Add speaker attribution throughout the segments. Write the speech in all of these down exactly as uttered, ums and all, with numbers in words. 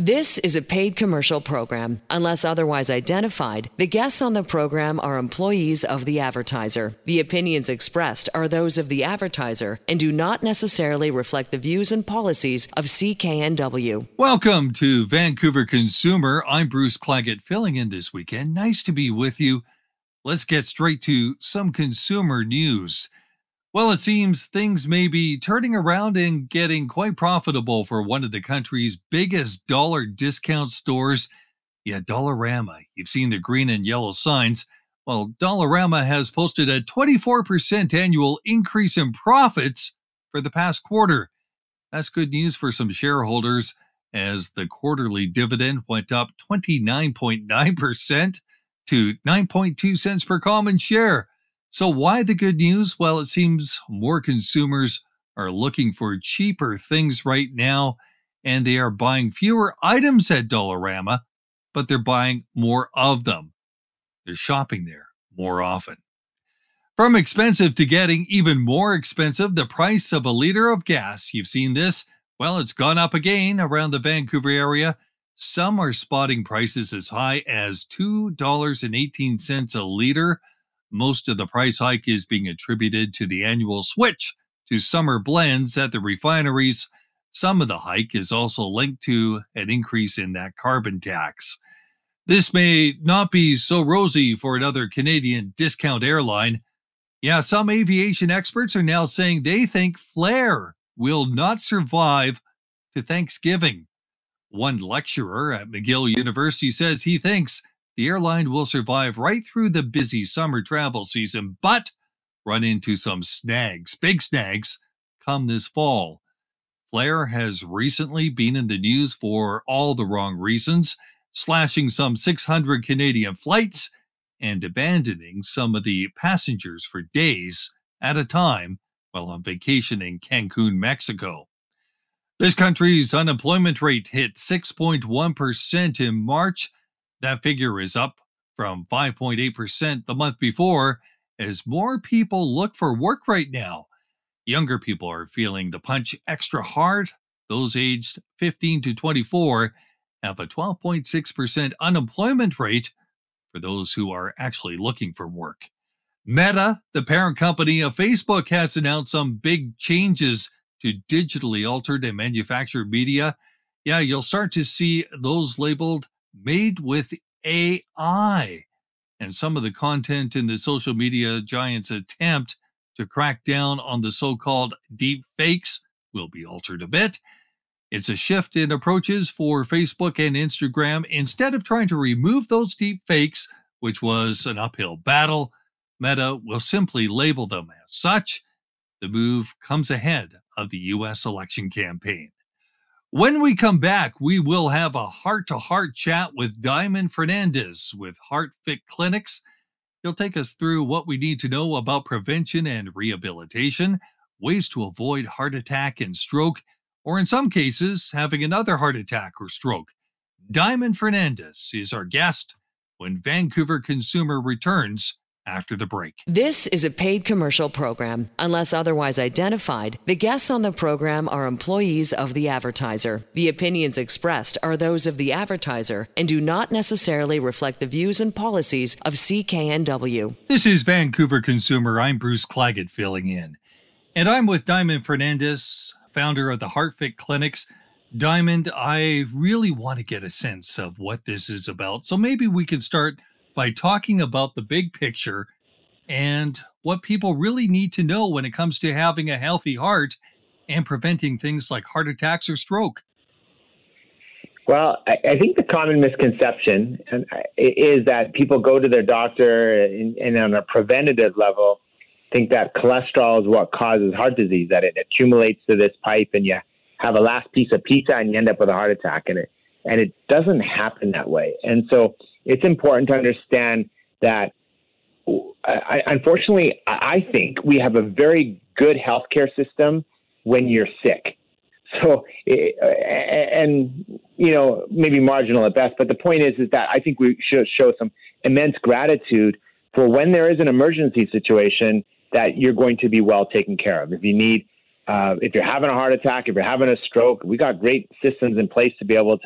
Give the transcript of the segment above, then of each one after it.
Speaker 1: This is a paid commercial program. Unless otherwise identified, the guests on the program are employees of the advertiser. The opinions expressed are those of the advertiser and do not necessarily reflect the views and policies of C K N W.
Speaker 2: Welcome to Vancouver Consumer. I'm Bruce Claggett, filling in this weekend. Nice to be with you. Let's get straight to some consumer news. Well, it seems things may be turning around and getting quite profitable for one of the country's biggest dollar discount stores. Yeah, Dollarama. You've seen the green and yellow signs. Well, Dollarama has posted a twenty-four percent annual increase in profits for the past quarter. That's good news for some shareholders, as the quarterly dividend went up twenty-nine point nine percent to nine point two cents per common share. So why the good news? Well, it seems more consumers are looking for cheaper things right now, and they are buying fewer items at Dollarama, but they're buying more of them. They're shopping there more often. From expensive to getting even more expensive, the price of a liter of gas. You've seen this. Well, it's gone up again around the Vancouver area. Some are spotting prices as high as two dollars and eighteen cents a liter. Most of the price hike is being attributed to the annual switch to summer blends at the refineries. Some of the hike is also linked to an increase in that carbon tax. This may not be so rosy for another Canadian discount airline. Yeah, some aviation experts are now saying they think Flair will not survive to Thanksgiving. One lecturer at McGill University says he thinks the airline will survive right through the busy summer travel season, but run into some snags, big snags, come this fall. Flair has recently been in the news for all the wrong reasons, slashing some six hundred Canadian flights and abandoning some of the passengers for days at a time while on vacation in Cancun, Mexico. This country's unemployment rate hit six point one percent in March. That figure is up from five point eight percent the month before, as more people look for work right now. Younger people are feeling the punch extra hard. Those aged fifteen to twenty-four have a twelve point six percent unemployment rate for those who are actually looking for work. Meta, the parent company of Facebook, has announced some big changes to digitally altered and manufactured media. Yeah, you'll start to see those labeled made with A I. And some of the content in the social media giant's attempt to crack down on the so-called deep fakes will be altered a bit. It's a shift in approaches for Facebook and Instagram. Instead of trying to remove those deep fakes, which was an uphill battle, Meta will simply label them as such. The move comes ahead of the U S election campaign. When we come back, we will have a heart-to-heart chat with Diamond Fernandez with HeartFit Clinics. He'll take us through what we need to know about prevention and rehabilitation, ways to avoid heart attack and stroke, or in some cases, having another heart attack or stroke. Diamond Fernandez is our guest when Vancouver Consumer returns after the break.
Speaker 1: This is a paid commercial program. Unless otherwise identified, the guests on the program are employees of the advertiser. The opinions expressed are those of the advertiser and do not necessarily reflect the views and policies of C K N W.
Speaker 2: This is Vancouver Consumer. I'm Bruce Claggett filling in. And I'm with Diamond Fernandez, founder of the HeartFit Clinics. Diamond, I really want to get a sense of what this is about. So maybe we can start by talking about the big picture and what people really need to know when it comes to having a healthy heart and preventing things like heart attacks or stroke.
Speaker 3: Well, I, I think the common misconception is that people go to their doctor and, and on a preventative level think that cholesterol is what causes heart disease, that it accumulates to this pipe and you have a last piece of pizza and you end up with a heart attack. And it, and it doesn't happen that way. And so it's important to understand that, I, unfortunately, I think we have a very good healthcare system when you're sick. So, and, you know, maybe marginal at best, but the point is, is that I think we should show some immense gratitude for when there is an emergency situation that you're going to be well taken care of. If you need, uh, if you're having a heart attack, if you're having a stroke, we got great systems in place to be able to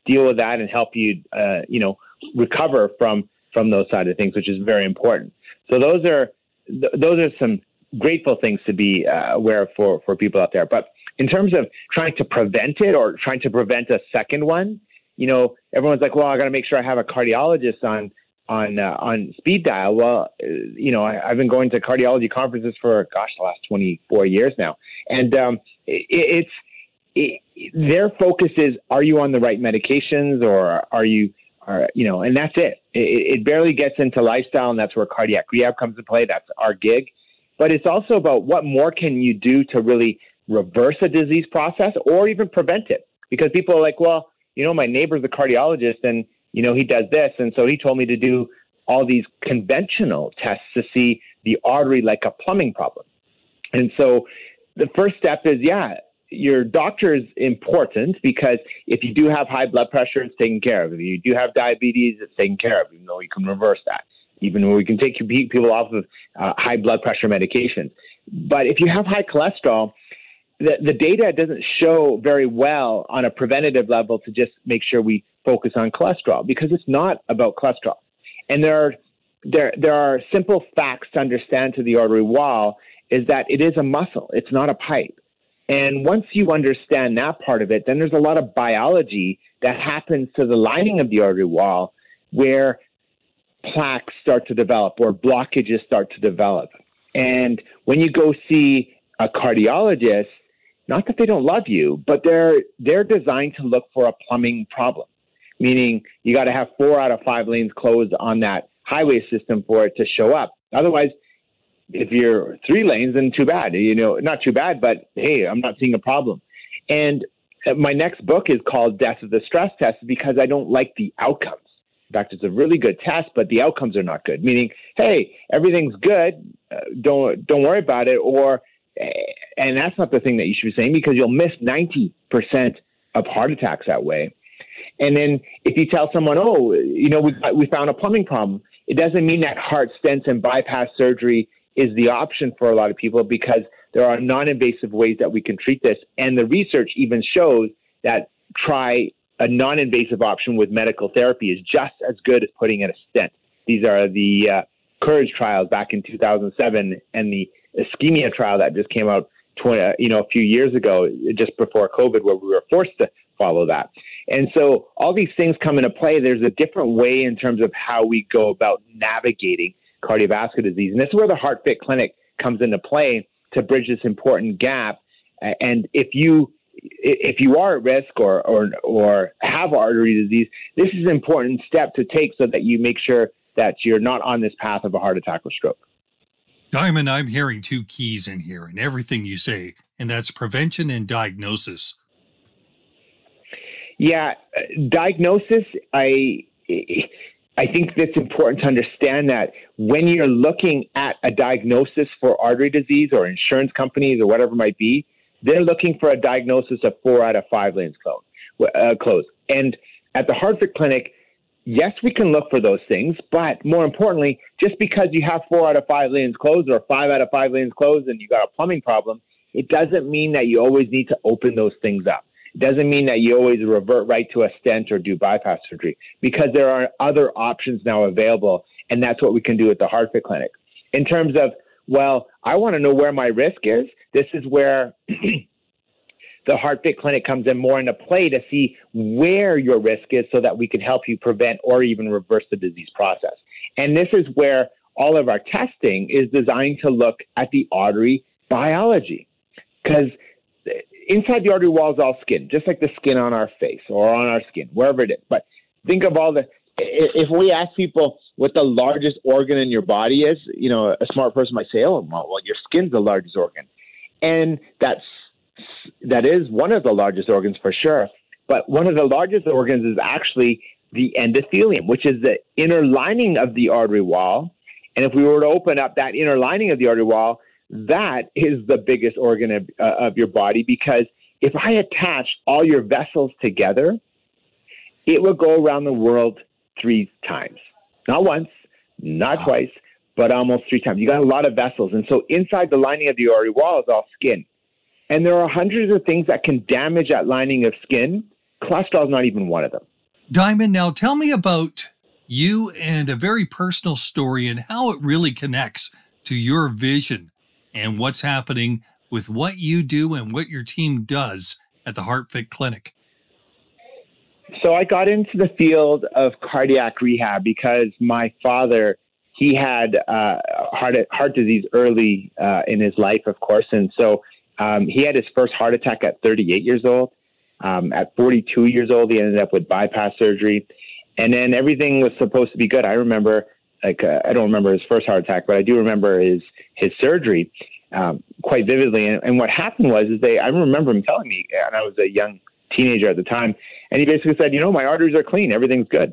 Speaker 3: deal with that and help you, uh, you know, recover from from those side of things, which is very important. So those are th- those are some grateful things to be uh, aware of for for people out there. But in terms of trying to prevent it or trying to prevent a second one, you know, everyone's like, well, I got to make sure I have a cardiologist on on uh, on speed dial. Well, uh, you know, I, I've been going to cardiology conferences for, gosh, the last twenty-four years now. And um, it, it's it, their focus is, are you on the right medications or are you, are, you know, and that's it. it. It barely gets into lifestyle, and that's where cardiac rehab comes into play. That's our gig. But it's also about what more can you do to really reverse a disease process or even prevent it. Because people are like, well, you know, my neighbor's a cardiologist and, you know, he does this. And so he told me to do all these conventional tests to see the artery like a plumbing problem. And so the first step is, yeah, your doctor is important, because if you do have high blood pressure, it's taken care of. If you do have diabetes, it's taken care of, even though you can reverse that, even though we can take people off of uh, high blood pressure medications. But if you have high cholesterol, the, the data doesn't show very well on a preventative level to just make sure we focus on cholesterol, because it's not about cholesterol. And there are, there, there are simple facts to understand to the artery wall, is that it is a muscle. It's not a pipe. And once you understand that part of it, then there's a lot of biology that happens to the lining of the artery wall where plaques start to develop or blockages start to develop. And when you go see a cardiologist, not that they don't love you, but they're they're designed to look for a plumbing problem, meaning you got to have four out of five lanes closed on that highway system for it to show up. Otherwise, if you're three lanes, then too bad. You know, not too bad, but hey, I'm not seeing a problem. And my next book is called Death of the Stress Test, because I don't like the outcomes. In fact, it's a really good test, but the outcomes are not good. Meaning, hey, everything's good, uh, don't don't worry about it, or and that's not the thing that you should be saying, because you'll miss ninety percent of heart attacks that way. And then if you tell someone, oh, you know, we we found a plumbing problem, it doesn't mean that heart stents and bypass surgery is the option for a lot of people, because there are non-invasive ways that we can treat this. And the research even shows that try a non-invasive option with medical therapy is just as good as putting in a stent. These are the uh, COURAGE trials back in two thousand seven and the ischemia trial that just came out twenty, you know, a few years ago, just before COVID, where we were forced to follow that. And so all these things come into play. There's a different way in terms of how we go about navigating cardiovascular disease. And this is where the HeartFit Clinic comes into play to bridge this important gap. And if you if you are at risk or or or have artery disease, this is an important step to take so that you make sure that you're not on this path of a heart attack or stroke.
Speaker 2: Diamond, I'm hearing two keys in here in everything you say, and that's prevention and diagnosis.
Speaker 3: Yeah, diagnosis, I I think that's important to understand that when you're looking at a diagnosis for artery disease, or insurance companies or whatever it might be, they're looking for a diagnosis of four out of five lanes closed. Uh, closed. And at the HeartFit Clinic, yes, we can look for those things, but more importantly, just because you have four out of five lanes closed or five out of five lanes closed and you got a plumbing problem, it doesn't mean that you always need to open those things up. It doesn't mean that you always revert right to a stent or do bypass surgery, because there are other options now available, and that's what we can do at the HeartFit Clinic. In terms of, well, I want to know where my risk is, this is where the HeartFit Clinic comes in more into play to see where your risk is so that we can help you prevent or even reverse the disease process. And this is where all of our testing is designed to look at the artery biology, because inside the artery wall is all skin, just like the skin on our face or on our skin, wherever it is. But think of all the, if we ask people what the largest organ in your body is, you know, a smart person might say, oh, well, well your skin's the largest organ. And that's, that is one of the largest organs for sure. But one of the largest organs is actually the endothelium, which is the inner lining of the artery wall. And if we were to open up that inner lining of the artery wall, that is the biggest organ of, uh, of your body, because if I attach all your vessels together, it will go around the world three times. Not once, not wow. twice, but almost three times. You got a lot of vessels. And so inside the lining of the artery wall is all skin. And there are hundreds of things that can damage that lining of skin. Cholesterol is not even one of them.
Speaker 2: Diamond, now tell me about you and a very personal story and how it really connects to your vision and what's happening with what you do and what your team does at the HeartFit Clinic.
Speaker 3: So I got into the field of cardiac rehab because my father, he had uh, heart heart disease early uh, in his life, of course. And so um, he had his first heart attack at thirty-eight years old. Um, at forty-two years old, he ended up with bypass surgery. And then everything was supposed to be good. I remember, like, uh, I don't remember his first heart attack, but I do remember his, his surgery um, quite vividly. And, and what happened was, is they, I remember him telling me, and I was a young teenager at the time, and he basically said, you know, my arteries are clean. Everything's good.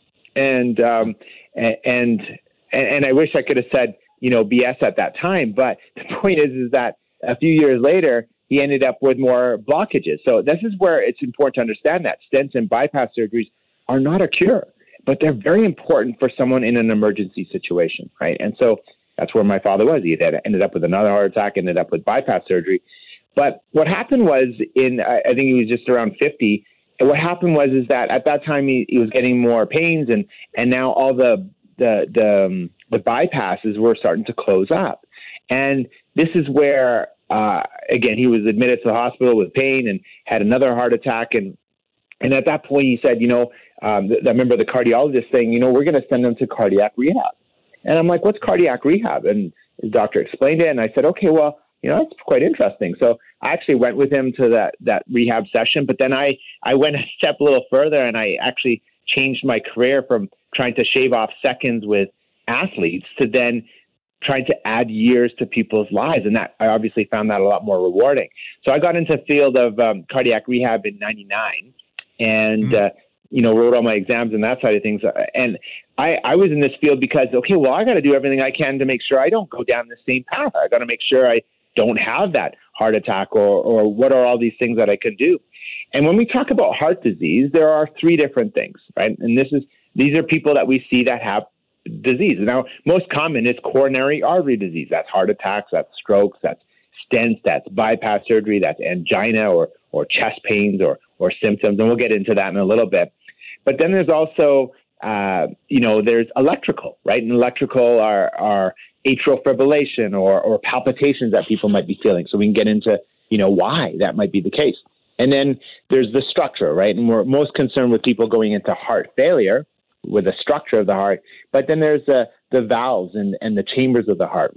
Speaker 3: And, um, and, and, and I wish I could have said, you know, B S at that time. But the point is, is that a few years later, he ended up with more blockages. So this is where it's important to understand that stents and bypass surgeries are not a cure, but they're very important for someone in an emergency situation, right? And so that's where my father was. He had ended up with another heart attack, ended up with bypass surgery. But what happened was, in I think he was just around fifty, and what happened was is that at that time he, he was getting more pains, and and now all the the the, um, the bypasses were starting to close up. And this is where, uh, again, he was admitted to the hospital with pain and had another heart attack. And and at that point, he said, you know, um, th- I remember the cardiologist saying, you know, we're going to send him to cardiac rehab. And I'm like, what's cardiac rehab? And his doctor explained it. And I said, okay, well, you know, that's quite interesting. So I actually went with him to that, that rehab session. But then I, I went a step a little further, and I actually changed my career from trying to shave off seconds with athletes to then trying to add years to people's lives. And that I obviously found that a lot more rewarding. So I got into the field of um, cardiac rehab in ninety-nine and, mm-hmm. uh, you know, wrote all my exams and that side of things. And I, I was in this field because, okay, well, I got to do everything I can to make sure I don't go down the same path. I got to make sure I don't have that heart attack, or, or what are all these things that I could do. And when we talk about heart disease, there are three different things, right? And this is, these are people that we see that have disease. Now, most common is coronary artery disease. That's heart attacks, that's strokes, that's stents, that's bypass surgery, that's angina or or chest pains or or symptoms. And we'll get into that in a little bit. But then there's also, uh, you know, there's electrical, right? And electrical are, are atrial fibrillation or, or palpitations that people might be feeling. So we can get into, you know, why that might be the case. And then there's the structure, right? And we're most concerned with people going into heart failure with the structure of the heart. But then there's the, the valves and, and the chambers of the heart.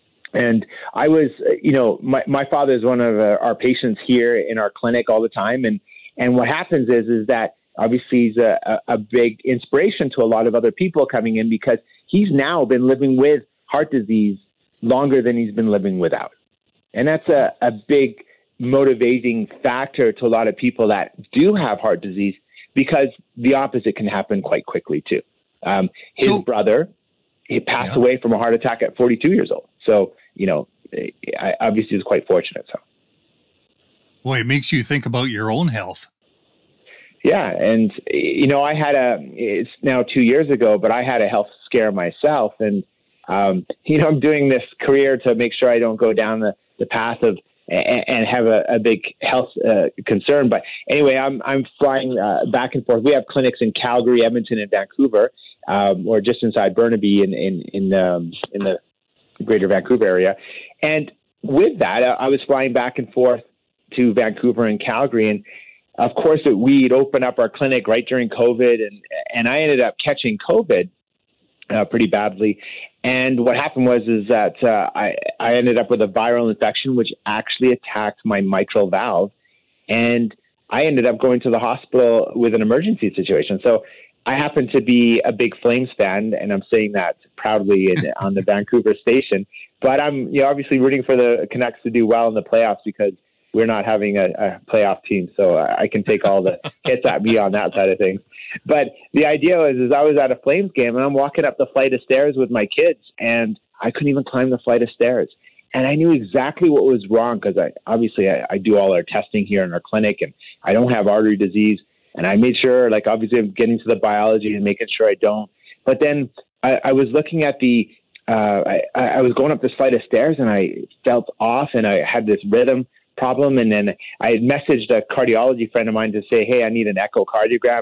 Speaker 3: And I was, you know, my, my father is one of our patients here in our clinic all the time. And, and what happens is, is that obviously he's a, a big inspiration to a lot of other people coming in, because he's now been living with heart disease longer than he's been living without. And that's a, a big motivating factor to a lot of people that do have heart disease, because the opposite can happen quite quickly too. Um, his so, brother, he passed yeah. away from a heart attack at forty-two years old. So, you know, I obviously was quite fortunate. So,
Speaker 2: boy, it makes you think about your own health.
Speaker 3: Yeah. And, you know, I had a, it's now two years ago, but I had a health scare myself. And, um, you know, I'm doing this career to make sure I don't go down the, the path of, and, and have a, a big health uh, concern. But anyway, I'm, I'm flying uh, back and forth. We have clinics in Calgary, Edmonton, and Vancouver, um, or just inside Burnaby in, in, in, um, in the greater Vancouver area. And with that, I was flying back and forth to Vancouver and Calgary. And of course, we'd open up our clinic right during COVID, and, and I ended up catching COVID uh, pretty badly. And what happened was is that uh, I, I ended up with a viral infection, which actually attacked my mitral valve. And I ended up going to the hospital with an emergency situation. So I happen to be a big Flames fan, and I'm saying that proudly in, on the Vancouver station. But I'm you know, obviously rooting for the Canucks to do well in the playoffs, because we're not having a, a playoff team. So I can take all the hits at me on that side of things. But the idea was, is I was at a Flames game, and I'm walking up the flight of stairs with my kids, and I couldn't even climb the flight of stairs. And I knew exactly what was wrong, because I obviously I, I do all our testing here in our clinic, and I don't have artery disease. And I made sure, like, obviously I'm getting to the biology and making sure I don't. But then I, I was looking at the, uh, I, I was going up this flight of stairs, and I felt off, and I had this rhythm problem. And then I had messaged a cardiology friend of mine to say, hey, I need an echocardiogram. And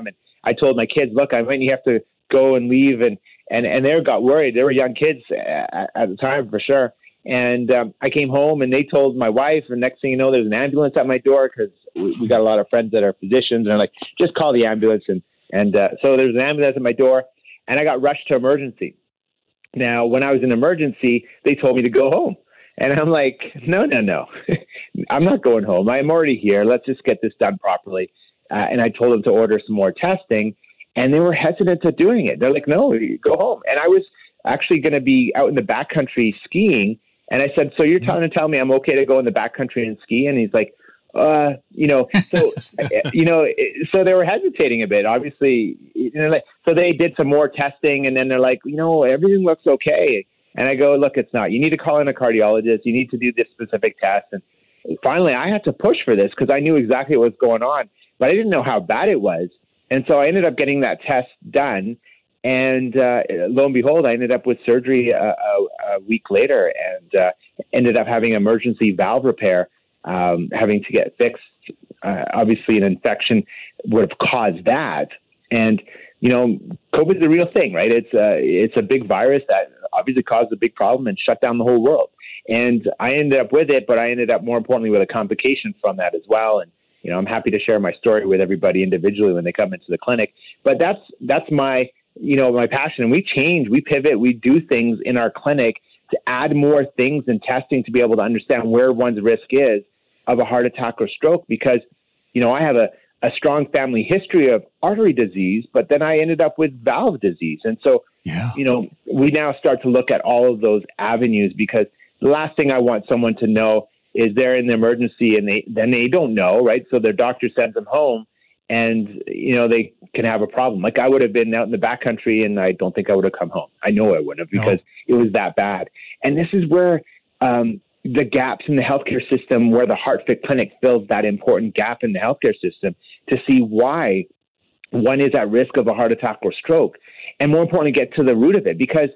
Speaker 3: I told my kids, look, I might have to go and leave. And, and, and they got worried. They were young kids at, at the time for sure. And um, I came home and they told my wife, and next thing you know, there's an ambulance at my door because we, we got a lot of friends that are physicians, and they're like, just call the ambulance. And, and uh, so there's an ambulance at my door, and I got rushed to emergency. Now, when I was in emergency, they told me to go home. And I'm like, no, no, no, I'm not going home. I'm already here. Let's just get this done properly. Uh, and I told them to order some more testing, and they were hesitant to doing it. They're like, no, go home. And I was actually going to be out in the backcountry skiing. And I said, so you're trying to tell me I'm okay to go in the backcountry and ski? And he's like, uh, you know, so, you know, so they were hesitating a bit, obviously. You know, like, so they did some more testing, and then they're like, you know, everything looks okay. And I go, look, it's not. You need to call in a cardiologist. You need to do this specific test. And finally, I had to push for this because I knew exactly what was going on, but I didn't know how bad it was. And so I ended up getting that test done. And uh, lo and behold, I ended up with surgery a, a, a week later and uh, ended up having emergency valve repair, um, having to get fixed. Uh, obviously, an infection would have caused that. And, you know, COVID is a real thing, right? It's a, it's a big virus that obviously caused a big problem and shut down the whole world. And I ended up with it, but I ended up more importantly with a complication from that as well. And, you know, I'm happy to share my story with everybody individually when they come into the clinic. But that's that's my, you know, my passion. And we change, we pivot, we do things in our clinic to add more things and testing to be able to understand where one's risk is of a heart attack or stroke. Because, you know, I have a, a strong family history of artery disease, but then I ended up with valve disease. And so, yeah. you know, we now start to look at all of those avenues, because the last thing I want someone to know is they're in the emergency and they then they don't know, right? So their doctor sends them home, and, you know, they can have a problem. Like I would have been out in the backcountry, and I don't think I would have come home. I know I wouldn't have, because no. it was that bad. And this is where um, the gaps in the healthcare system, where the HeartFit Clinic fills that important gap in the healthcare system to see why one is at risk of a heart attack or stroke. And more importantly, get to the root of it, because,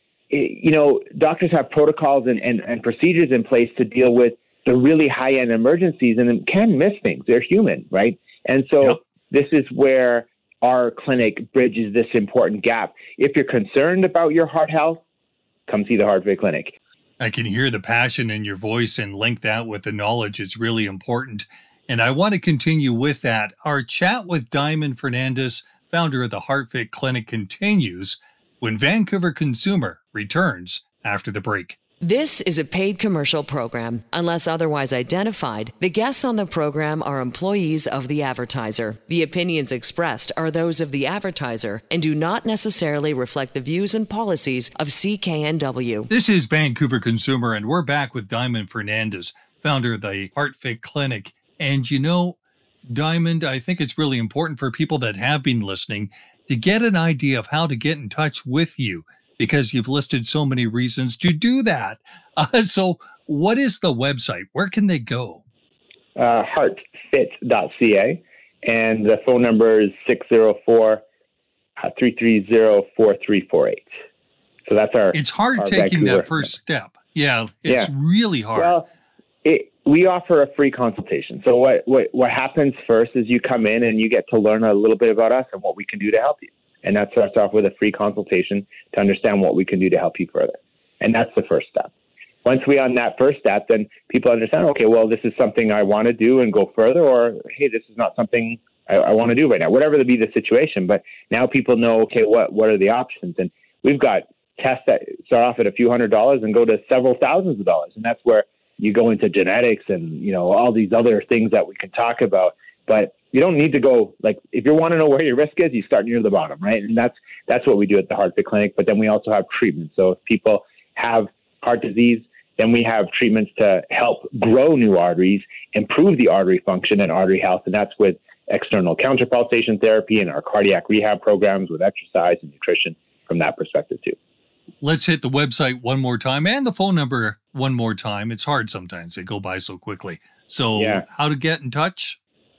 Speaker 3: you know, doctors have protocols and, and, and procedures in place to deal with the really high-end emergencies, and can miss things. They're human, right? And so yep. this is where our clinic bridges this important gap. If you're concerned about your heart health, come see the HeartFit Clinic.
Speaker 2: I can hear the passion in your voice, and link that with the knowledge. It's really important. And I want to continue with that. Our chat with Diamond Fernandez, founder of the HeartFit Clinic, continues when Vancouver Consumer returns after the break.
Speaker 1: This is a paid commercial program. Unless otherwise identified, the guests on the program are employees of the advertiser. The opinions expressed are those of the advertiser and do not necessarily reflect the views and policies of C K N W.
Speaker 2: This is Vancouver Consumer, and we're back with Diamond Fernandez, founder of the HeartFit Clinic. And you know, Diamond, I think it's really important for people that have been listening to get an idea of how to get in touch with you, because you've listed so many reasons to do that. Uh, so what is the website? Where can they go?
Speaker 3: Uh, heart fit dot c a, and the phone number is six zero four, three three zero, four three four eight. So that's our
Speaker 2: It's hard
Speaker 3: our
Speaker 2: taking
Speaker 3: Vancouver
Speaker 2: that first step. Yeah, it's
Speaker 3: yeah.
Speaker 2: really hard.
Speaker 3: Well, it, we offer a free consultation. So what, what, what happens first is you come in and you get to learn a little bit about us and what we can do to help you. And that starts off with a free consultation to understand what we can do to help you further. And that's the first step. Once we on that first step, then people understand, okay, well, this is something I want to do and go further, or, hey, this is not something I, I want to do right now, whatever the be the situation. But now people know, okay, what, what are the options? And we've got tests that start off at a few hundred dollars and go to several thousands of dollars. And that's where you go into genetics and, you know, all these other things that we can talk about. But you don't need to go, like, if you want to know where your risk is, you start near the bottom, right? And that's that's what we do at the HeartFit Clinic. But then we also have treatment. So if people have heart disease, then we have treatments to help grow new arteries, improve the artery function and artery health. And that's with external counterpulsation therapy and our cardiac rehab programs with exercise and nutrition from that perspective too.
Speaker 2: Let's hit the website one more time and the phone number one more time. It's hard sometimes. They go by so quickly. So yeah. How to get in touch?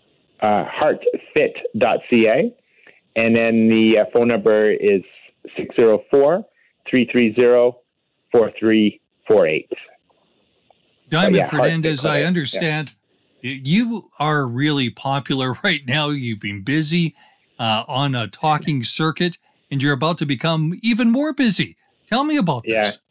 Speaker 3: Uh, heart fit dot c a, and then the uh, phone number is six zero four, three three zero, four three four eight.
Speaker 2: Diamond yeah, Fernandez, I understand yeah. you are really popular right now. You've been busy, uh, on a talking circuit, and you're about to become even more busy. Tell me about
Speaker 3: Yeah.
Speaker 2: this.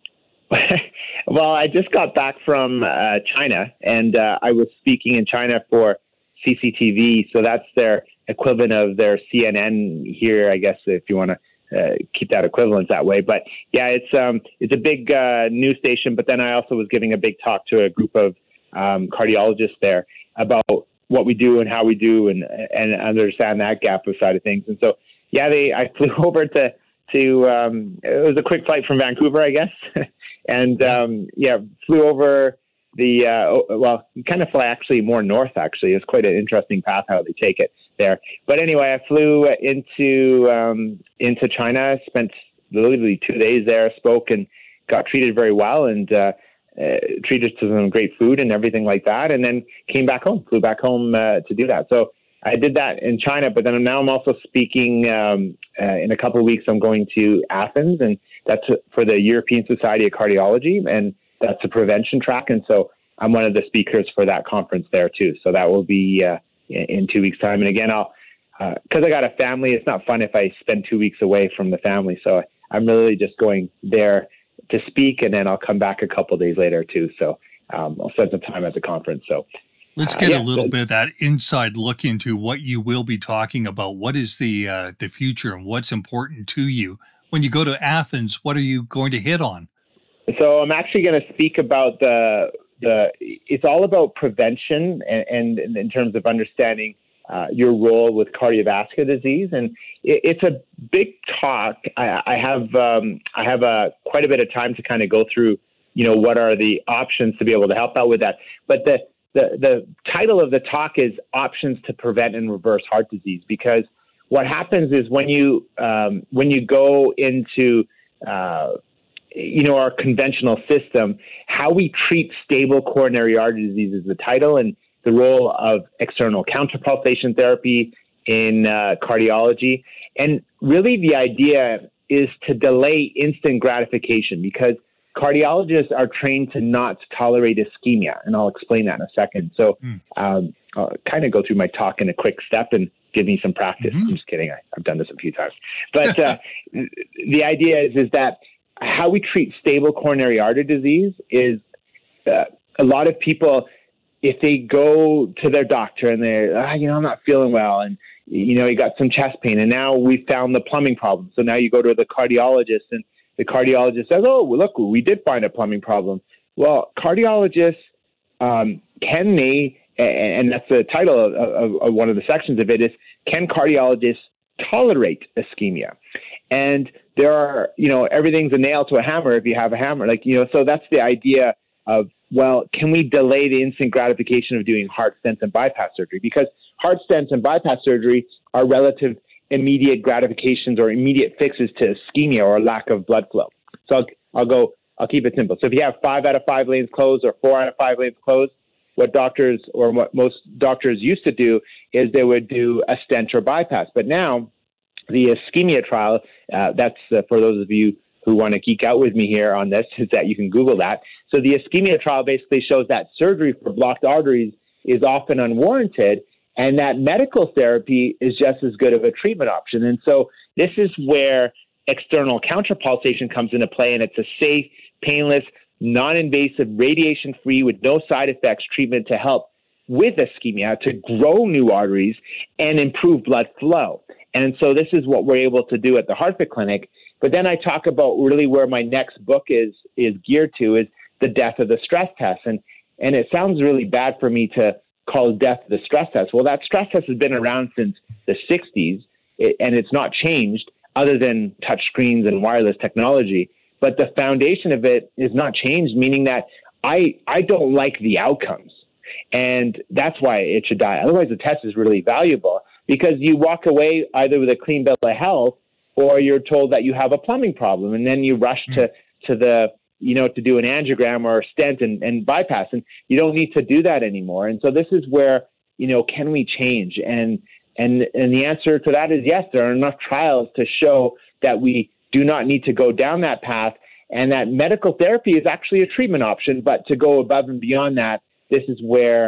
Speaker 3: Well, I just got back from uh, China, and uh, I was speaking in China for C C T V. So that's their equivalent of their C N N here, I guess, if you want to uh, keep that equivalent that way. But yeah, it's um, it's a big uh, news station. But then I also was giving a big talk to a group of um, cardiologists there about what we do and how we do, and and understand that gap side of things. And so yeah, they I flew over to to um, it was a quick flight from Vancouver, I guess. And, um, yeah, flew over the, uh, well, you kind of fly actually more north, actually. It's quite an interesting path how they take it there. But anyway, I flew into, um, into China, spent literally two days there, spoke and got treated very well, and, uh, uh, treated to some great food and everything like that. And then came back home, flew back home, uh, to do that. So I did that in China, but then now I'm also speaking, um, uh, in a couple of weeks, I'm going to Athens, and that's for the European Society of Cardiology, and that's a prevention track. And so I'm one of the speakers for that conference there too. So that will be uh, in two weeks' time. And again, I'll because uh, I got a family. It's not fun if I spend two weeks away from the family. So I'm really just going there to speak, and then I'll come back a couple of days later too. So um, I'll spend some time at the conference. So
Speaker 2: let's get
Speaker 3: uh, yeah,
Speaker 2: a little
Speaker 3: so,
Speaker 2: bit of that inside look into what you will be talking about. What is the uh, the future, and what's important to you? When you go to Athens, what are you going to hit on?
Speaker 3: So I'm actually going to speak about the, the it's all about prevention, and, and in terms of understanding uh, your role with cardiovascular disease. And it, it's a big talk. I, I have um, I have a, quite a bit of time to kind of go through, you know, what are the options to be able to help out with that. But the, the, the title of the talk is Options to Prevent and Reverse Heart Disease, because what happens is when you um, when you go into uh, you know our conventional system, how we treat stable coronary artery disease is the title, and the role of external counterpulsation therapy in uh, cardiology. And really, the idea is to delay instant gratification, because cardiologists are trained to not tolerate ischemia, and I'll explain that in a second. So mm. um, I'll kind of go through my talk in a quick step and give me some practice. Mm-hmm. I'm just kidding. I, I've done this a few times. But uh, the idea is, is that how we treat stable coronary artery disease is uh, a lot of people, if they go to their doctor and they're, ah, you know, I'm not feeling well, and, you know, you got some chest pain, and now we found the plumbing problem. So now you go to the cardiologist, and the cardiologist says, oh, well, look, we did find a plumbing problem. Well, cardiologists, um, can they, and that's the title of, of, of one of the sections of it, is can cardiologists tolerate ischemia? And there are, you know, everything's a nail to a hammer if you have a hammer. Like, you know, so that's the idea of, well, can we delay the instant gratification of doing heart stents and bypass surgery? Because heart stents and bypass surgery are relative immediate gratifications or immediate fixes to ischemia or lack of blood flow. So I'll, I'll go, I'll keep it simple. So if you have five out of five lanes closed or four out of five lanes closed, what doctors or what most doctors used to do is they would do a stent or bypass. But now the ischemia trial, uh, that's uh, for those of you who want to geek out with me here on this, is that you can Google that. So the ischemia trial basically shows that surgery for blocked arteries is often unwarranted, and that medical therapy is just as good of a treatment option. And so this is where external counterpulsation comes into play, and it's a safe, painless, non-invasive, radiation-free, with no side effects treatment to help with ischemia, to grow new arteries and improve blood flow. And so this is what we're able to do at the HeartFit Clinic. But then I talk about really where my next book is is geared to, is the death of the stress test. And and it sounds really bad for me to call death the stress test. Well, that stress test has been around since the sixties, and it's not changed other than touch screens and wireless technology. But the foundation of it is not changed, meaning that I I don't like the outcomes. And that's why it should die. Otherwise, the test is really valuable, because you walk away either with a clean bill of health, or you're told that you have a plumbing problem, and then you rush to, to the, you know, to do an angiogram or a stent and, and bypass, and you don't need to do that anymore. And so this is where, you know, can we change? And, and, and the answer to that is yes, there are enough trials to show that we do not need to go down that path, and that medical therapy is actually a treatment option. But to go above and beyond that, this is where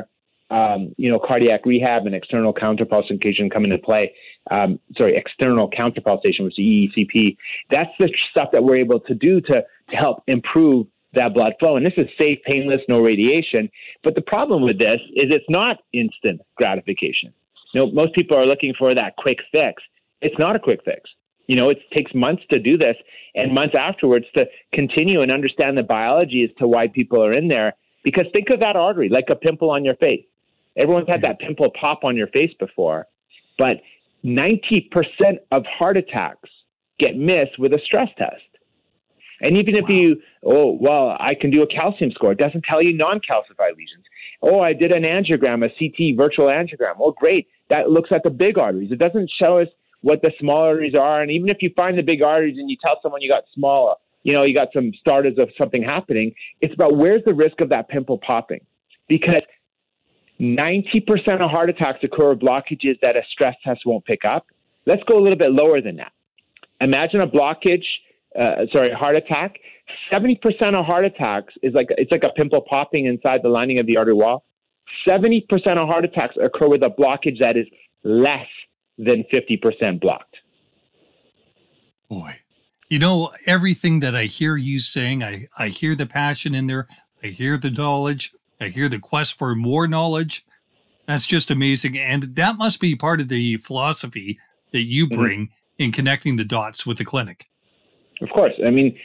Speaker 3: um, you know, cardiac rehab and external counterpulsation come into play. Um, sorry, external counterpulsation, which is E E C P. That's the stuff that we're able to do to, to help improve that blood flow. And this is safe, painless, no radiation. But the problem with this is it's not instant gratification. You know, most people are looking for that quick fix. It's not a quick fix. You know, it takes months to do this and months afterwards to continue and understand the biology as to why people are in there. Because think of that artery like a pimple on your face. Everyone's had that pimple pop on your face before, but ninety percent of heart attacks get missed with a stress test. And even if wow. you, oh, well, I can do a calcium score. It doesn't tell you non-calcified lesions. Oh, I did an angiogram, a C T virtual angiogram. Oh, great. That looks at the big arteries. It doesn't show us what the small arteries are. And even if you find the big arteries and you tell someone you got small, you know, you got some starters of something happening, it's about where's the risk of that pimple popping. Because ninety percent of heart attacks occur with blockages that a stress test won't pick up. Let's go a little bit lower than that. Imagine a blockage, uh, sorry, heart attack. seventy percent of heart attacks is like, it's like a pimple popping inside the lining of the artery wall. seventy percent of heart attacks occur with a blockage that is less than fifty percent blocked.
Speaker 2: Boy, you know, everything that I hear you saying, I, I hear the passion in there. I hear the knowledge. I hear the quest for more knowledge. That's just amazing. And that must be part of the philosophy that you bring mm-hmm. in connecting the dots with the clinic.
Speaker 3: Of course. I mean,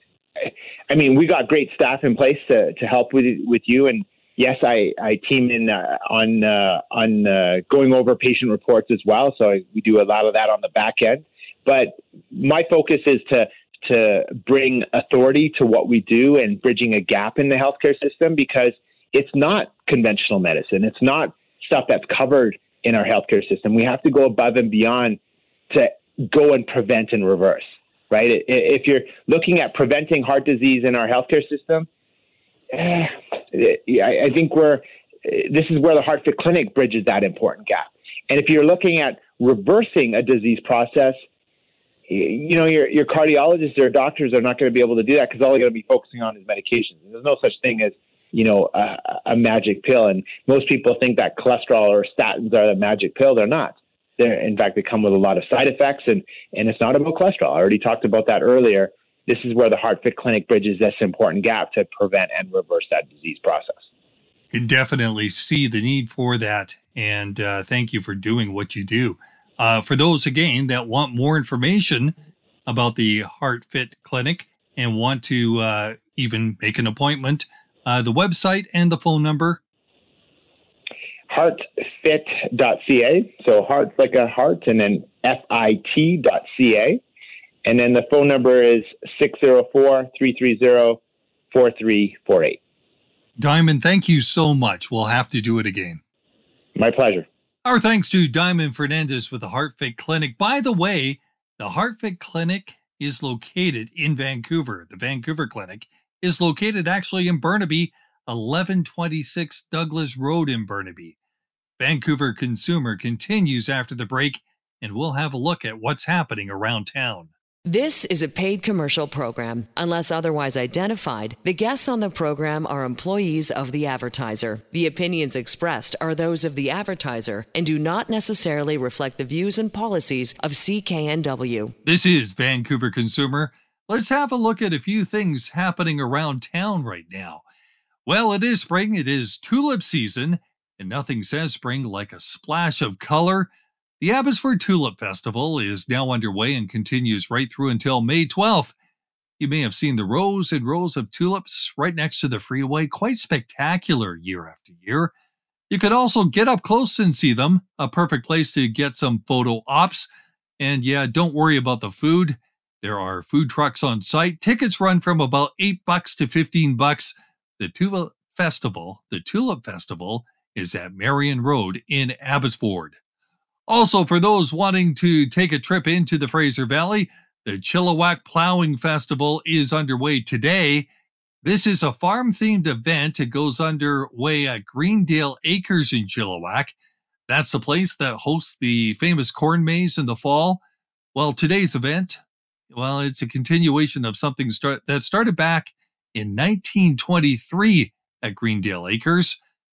Speaker 3: I mean, we got great staff in place to, to help with with you. And yes, I, I team in uh, on uh, on uh, going over patient reports as well. So I, we do a lot of that on the back end. But my focus is to to bring authority to what we do and bridging a gap in the healthcare system, because it's not conventional medicine. It's not stuff that's covered in our healthcare system. We have to go above and beyond to go and prevent and reverse, right? If you're looking at preventing heart disease in our healthcare system, eh, I think we're, this is where the HeartFit Clinic bridges that important gap. And if you're looking at reversing a disease process, you know, your, your cardiologists or doctors are not going to be able to do that because all they're going to be focusing on is medications. There's no such thing as, you know, a, a magic pill. And most people think that cholesterol or statins are the magic pill. They're not. They're, in fact, they come with a lot of side effects, and, and it's not about cholesterol. I already talked about that earlier. This is where the HeartFit Clinic bridges this important gap to prevent and reverse that disease process.
Speaker 2: You can definitely see the need for that. And uh, thank you for doing what you do. Uh, for those, again, that want more information about the HeartFit Clinic and want to uh, even make an appointment, uh, the website and the phone number.
Speaker 3: heartfit dot c a. So heart's like a heart, and then F I T dot C A. And then the phone number is six zero four, three three zero, four three four eight.
Speaker 2: Diamond, thank you so much. We'll have to do it again.
Speaker 3: My pleasure.
Speaker 2: Our thanks to Diamond Fernandez with the HeartFit Clinic. By the way, the HeartFit Clinic is located in Vancouver. The Vancouver Clinic is located actually in Burnaby, eleven twenty-six Douglas Road in Burnaby. Vancouver Consumer continues after the break, and we'll have a look at what's happening around town.
Speaker 1: This is a paid commercial program. Unless otherwise identified, the guests on the program are employees of the advertiser. The opinions expressed are those of the advertiser and do not necessarily reflect the views and policies of C K N W.
Speaker 2: This is Vancouver Consumer. Let's have a look at a few things happening around town right now. Well, it is spring. It is tulip season, and nothing says spring like a splash of color. The Abbotsford Tulip Festival is now underway and continues right through until May twelfth. You may have seen the rows and rows of tulips right next to the freeway, quite spectacular year after year. You could also get up close and see them, a perfect place to get some photo ops. And yeah, don't worry about the food. There are food trucks on site. Tickets run from about eight bucks to fifteen bucks. The Tulip Festival, the Tulip Festival, is at Marion Road in Abbotsford. Also, for those wanting to take a trip into the Fraser Valley, the Chilliwack Plowing Festival is underway today. This is a farm-themed event. It goes underway at Greendale Acres in Chilliwack. That's the place that hosts the famous corn maze in the fall. Well, today's event, well, it's a continuation of something start, that started back in nineteen twenty-three at Greendale Acres.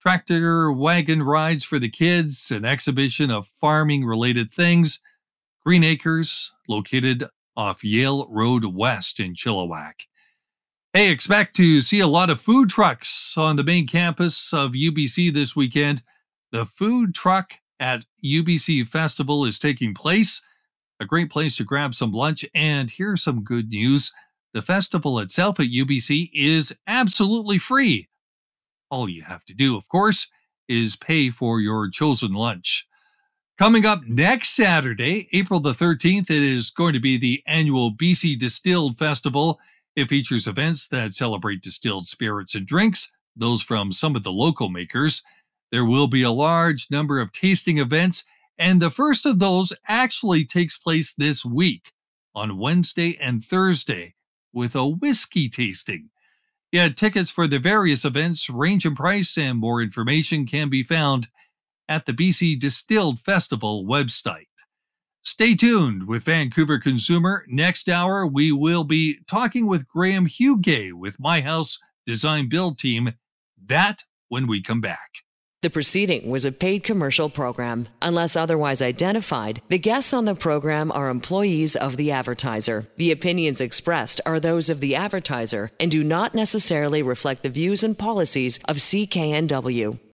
Speaker 2: tractor wagon rides for the kids, an exhibition of farming-related things. Green Acres, located off Yale Road West in Chilliwack. Hey, expect to see a lot of food trucks on the main campus of U B C this weekend. The food truck at U B C Festival is taking place. A great place to grab some lunch, and here's some good news. The festival itself at U B C is absolutely free. All you have to do, of course, is pay for your chosen lunch. Coming up next Saturday, April the thirteenth, it is going to be the annual B C Distilled Festival. It features events that celebrate distilled spirits and drinks, those from some of the local makers. There will be a large number of tasting events, and the first of those actually takes place this week on Wednesday and Thursday with a whiskey tasting. Yeah, tickets for the various events range in price, and more information can be found at the B C Distilled Festival website. Stay tuned with Vancouver Consumer. Next hour, we will be talking with Graham Hugay with My House Design Build Team. That when we come back.
Speaker 1: The proceeding was a paid commercial program. Unless otherwise identified, the guests on the program are employees of the advertiser. The opinions expressed are those of the advertiser and do not necessarily reflect the views and policies of C K N W.